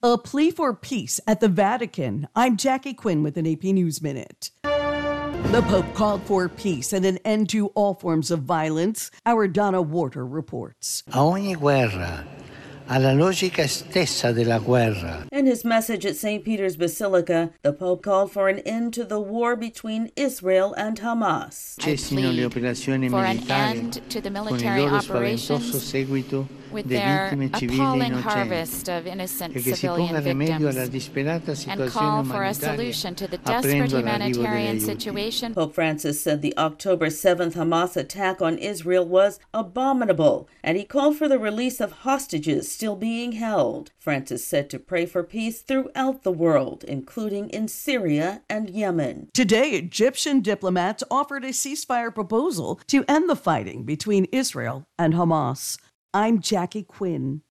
A plea for peace at the Vatican. I'm Jackie Quinn with an AP News Minute. The Pope called for peace and an end to all forms of violence. Our Donna Warder reports. A ogni guerra, alla logica stessa della guerra. In his message at St. Peter's Basilica, the Pope called for an end to the war between Israel and Hamas. Cessino le operazioni militari to the con il military loro operations spaventoso seguito with di their vittime civili appalling innocenti harvest of innocent e che si civilian ponga rimedio alla victims, disperata and situazione call for a umanitaria solution to the desperate aprendo all'arrivo humanitarian degli aiuti. situation. Pope Francis said the October 7th Hamas attack on Israel was abominable, and he called for the release of hostages still being held. Francis said to pray for peace throughout the world, including in Syria and Yemen. Today, Egyptian diplomats offered a ceasefire proposal to end the fighting between Israel and Hamas. I'm Jackie Quinn.